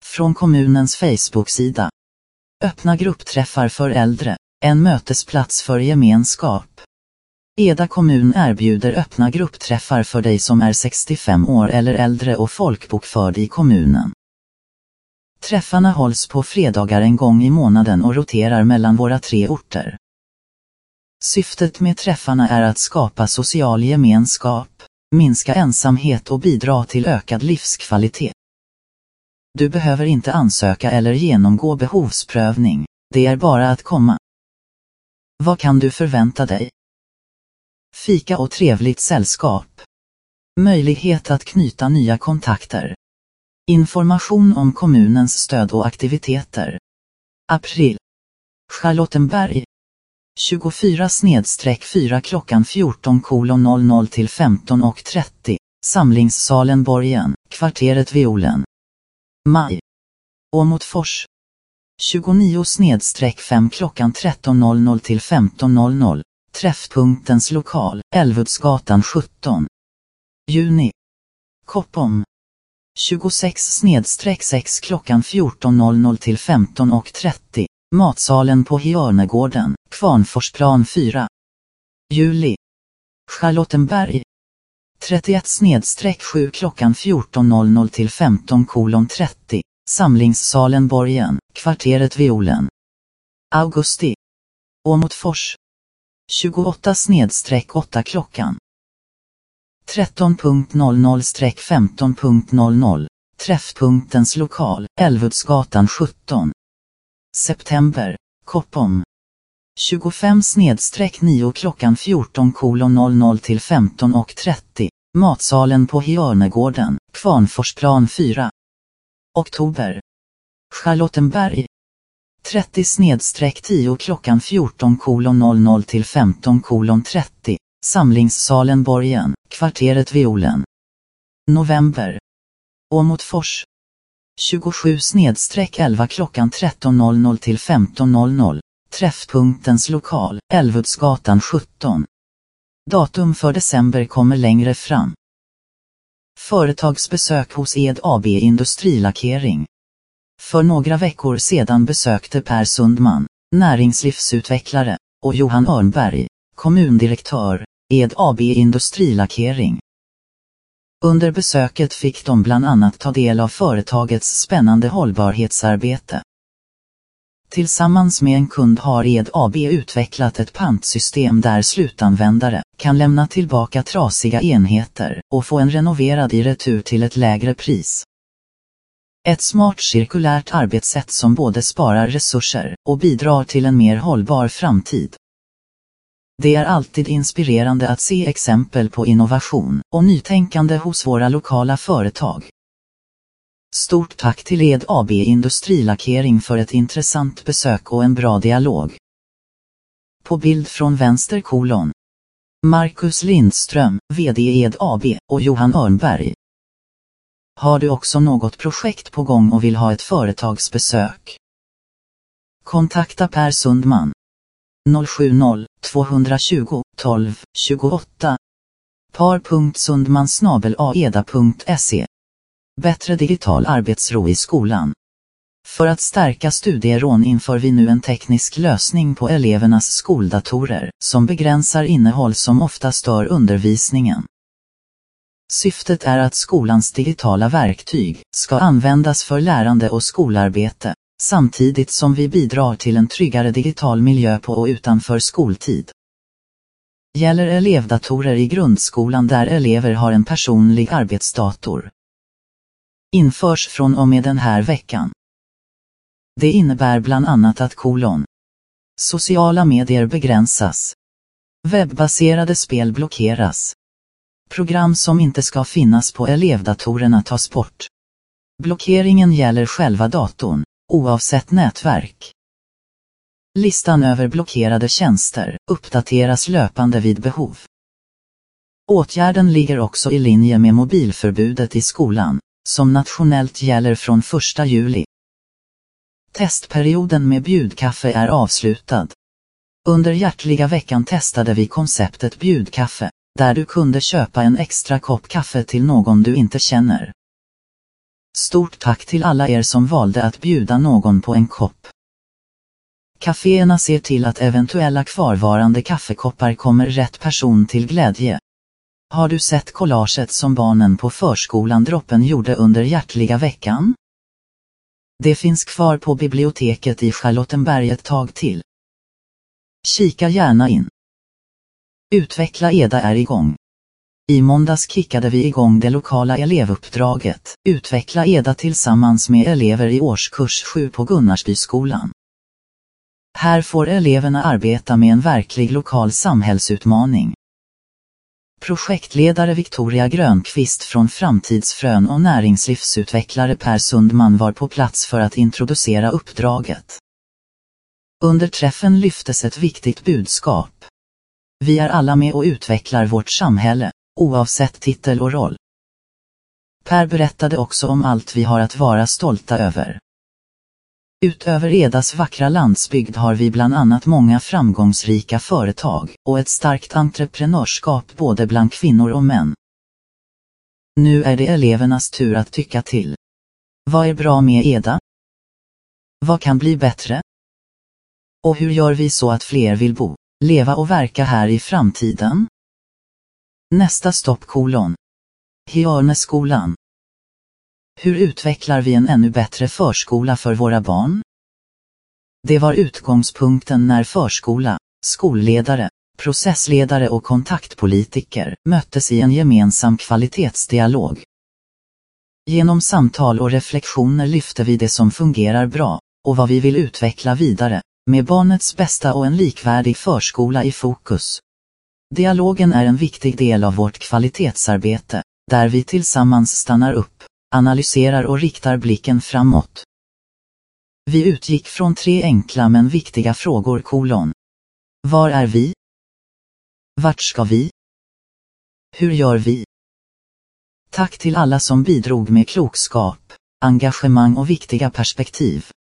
Från kommunens Facebook-sida. Öppna gruppträffar för äldre, en mötesplats för gemenskap. Eda kommun erbjuder öppna gruppträffar för dig som är 65 år eller äldre och folkbokförd i kommunen. Träffarna hålls på fredagar en gång i månaden och roterar mellan våra 3 orter. Syftet med träffarna är att skapa social gemenskap, minska ensamhet och bidra till ökad livskvalitet. Du behöver inte ansöka eller genomgå behovsprövning, det är bara att komma. Vad kan du förvänta dig? Fika och trevligt sällskap. Möjlighet att knyta nya kontakter. Information om kommunens stöd och aktiviteter. April. Charlottenberg. 24/4 klockan 14:00 till 15:30. Samlingssalen Borgen, kvarteret Violen. Maj. Åmotfors. 29/5 klockan 13:00 till 15:00. Träffpunktens lokal, Älvuddsgatan 17. Juni. Koppom. 26/6 klockan 14:00 till 15:30. Matsalen på Hjörnegården, Kvarnforsplan 4. Juli. Charlottenberg. 31/7 klockan 14:00 till 15:30. Samlingssalen Borgen, kvarteret Violen. Augusti. Åmotfors. 28/8 klockan 13:00-15:00. Träffpunktens lokal, Älvuddsgatan 17. September, Koppom. 25/9 klockan 14:00 till 15:30. Matsalen på Hjörnegården, Kvarnforsplan 4. Oktober. Charlottenberg. 30/10 klockan 14:00 till 15:30. Samlingssalen Borgen, kvarteret Violen. November. Åmotfors. 27/11 klockan 13:00 till 15:00. Träffpunktens lokal, Älvuddsgatan 17. Datum för december kommer längre fram. Företagsbesök hos Ed AB Industrilackering. För några veckor sedan besökte Per Sundman, näringslivsutvecklare, och Johan Örnberg, kommundirektör, Ed AB Industrilackering. Under besöket fick de bland annat ta del av företagets spännande hållbarhetsarbete. Tillsammans med en kund har Ed AB utvecklat ett pantsystem där slutanvändare kan lämna tillbaka trasiga enheter och få en renoverad i retur till ett lägre pris. Ett smart cirkulärt arbetssätt som både sparar resurser och bidrar till en mer hållbar framtid. Det är alltid inspirerande att se exempel på innovation och nytänkande hos våra lokala företag. Stort tack till Ed AB Industrilackering för ett intressant besök och en bra dialog. På bild från vänster : Marcus Lindström, VD Ed AB, och Johan Örnberg. Har du också något projekt på gång och vill ha ett företagsbesök? Kontakta Per Sundman. 070-220-12-28. par.sundman@eda.se. Bättre digital arbetsro i skolan. För att stärka studieron inför vi nu en teknisk lösning på elevernas skoldatorer som begränsar innehåll som ofta stör undervisningen. Syftet är att skolans digitala verktyg ska användas för lärande och skolarbete, samtidigt som vi bidrar till en tryggare digital miljö på och utanför skoltid. Gäller elevdatorer i grundskolan där elever har en personlig arbetsdator. Införs från och med den här veckan. Det innebär bland annat att sociala medier begränsas. Webbaserade spel blockeras. Program som inte ska finnas på elevdatorerna tas bort. Blockeringen gäller själva datorn, oavsett nätverk. Listan över blockerade tjänster uppdateras löpande vid behov. Åtgärden ligger också i linje med mobilförbudet i skolan, som nationellt gäller från 1 juli. Testperioden med bjudkaffe är avslutad. Under hjärtliga veckan testade vi konceptet bjudkaffe, där du kunde köpa en extra kopp kaffe till någon du inte känner. Stort tack till alla er som valde att bjuda någon på en kopp. Kaféerna ser till att eventuella kvarvarande kaffekoppar kommer rätt person till glädje. Har du sett collaget som barnen på förskolan Droppen gjorde under hjärtliga veckan? Det finns kvar på biblioteket i Charlottenberg ett tag till. Kika gärna in. Utveckla EDA är igång. I måndags kickade vi igång det lokala elevuppdraget, Utveckla EDA tillsammans med elever i årskurs 7 på Gunnarsbyskolan. Här får eleverna arbeta med en verklig lokal samhällsutmaning. Projektledare Victoria Grönqvist från Framtidsfrön och näringslivsutvecklare Per Sundman var på plats för att introducera uppdraget. Under träffen lyftes ett viktigt budskap. Vi är alla med och utvecklar vårt samhälle, oavsett titel och roll. Per berättade också om allt vi har att vara stolta över. Utöver EDAs vackra landsbygd har vi bland annat många framgångsrika företag och ett starkt entreprenörskap både bland kvinnor och män. Nu är det elevernas tur att tycka till. Vad är bra med EDA? Vad kan bli bättre? Och hur gör vi så att fler vill bo, leva och verka här i framtiden? Nästa stopp : Hörneskolan. Hur utvecklar vi en ännu bättre förskola för våra barn? Det var utgångspunkten när förskola, skolledare, processledare och kontaktpolitiker möttes i en gemensam kvalitetsdialog. Genom samtal och reflektioner lyfte vi det som fungerar bra och vad vi vill utveckla vidare, med barnets bästa och en likvärdig förskola i fokus. Dialogen är en viktig del av vårt kvalitetsarbete, där vi tillsammans stannar upp, analyserar och riktar blicken framåt. Vi utgick från 3 enkla men viktiga frågor : Var är vi? Vart ska vi? Hur gör vi? Tack till alla som bidrog med klokskap, engagemang och viktiga perspektiv.